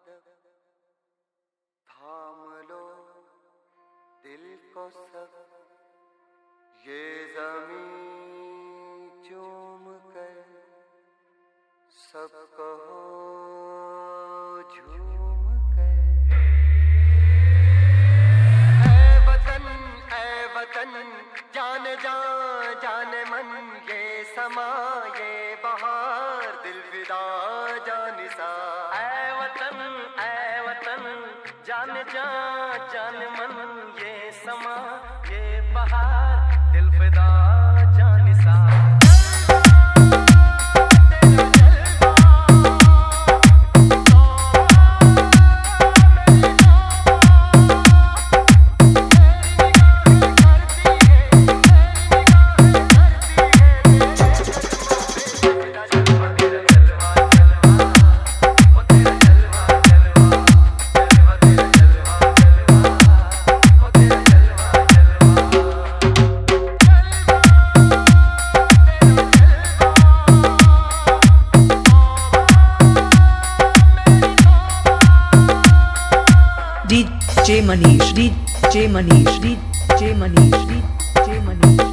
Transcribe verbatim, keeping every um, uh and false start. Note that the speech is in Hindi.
थाम लो दिल को सब, ये ज़मीं चूम कर सब कहो झूम कर। ऐ वतन ऐ वतन जान जान जान मन, ये समा ये बहार दिल फिदा जानिसा। ऐ वतन ऐ वतन जान जान जान मन, ये समा ये बहार दिल फिदा जानिसा। D J Manish, D J Manish, D J Manish, D J Manish.